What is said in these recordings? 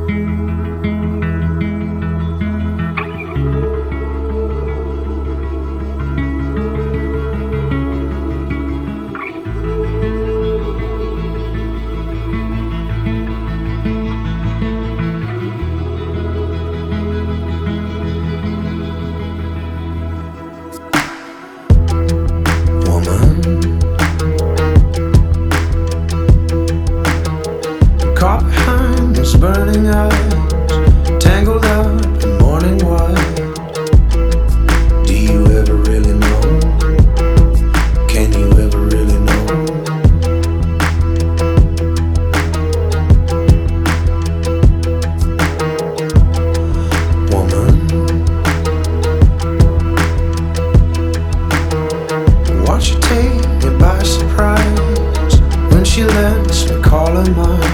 Caught behind those burning eyes, tangled up in morning white. Do you ever really know? Can you ever really know? Woman, watch her take me by surprise when she lets me call her mine.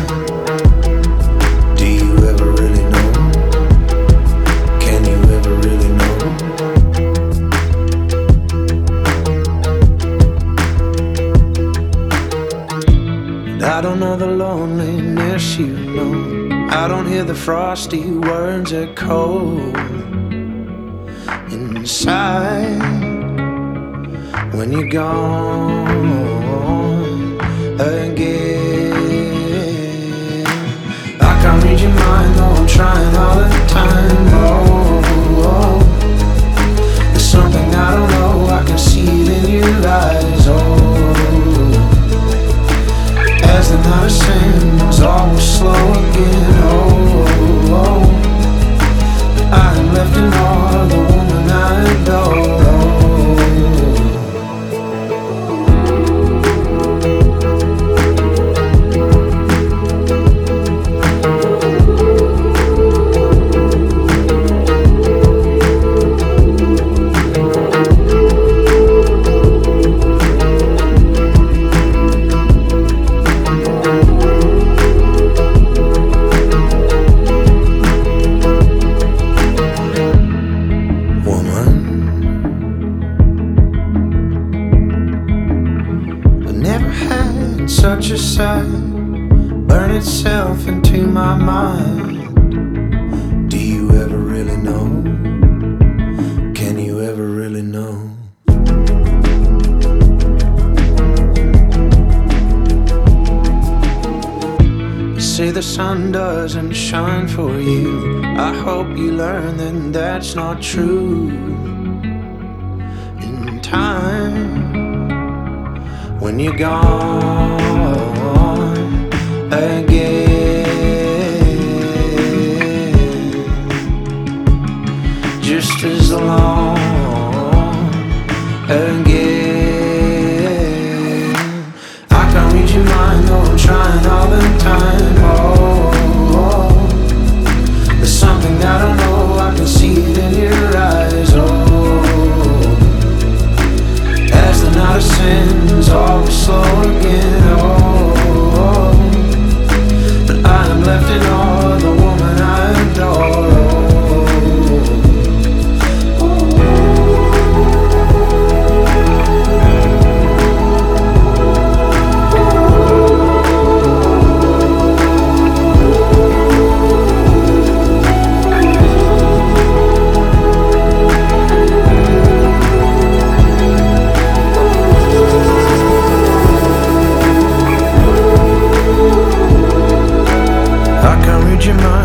I don't know the loneliness you know. I don't hear the frosty words echo inside when you're gone again. I can't read your mind, though I'm trying all the time. Oh, there's something I don't know. I can see it in your eyes. Oh, as the night ascends, all will slow again. Oh, I am left in awe of the woman I adore. Such a sight burn itself into my mind. Do you ever really know? Can you ever really know? You say the sun doesn't shine for you. I hope you learn that that's not true. In time, when you're gone again, just as long again. I can't read your mind, though I'm trying all the time. Oh, there's something I don't know. I can see it in your eyes. Oh, as the night ascends, all will slow again. Oh, but I am left in awe of the woman I adore. I can't read your mind.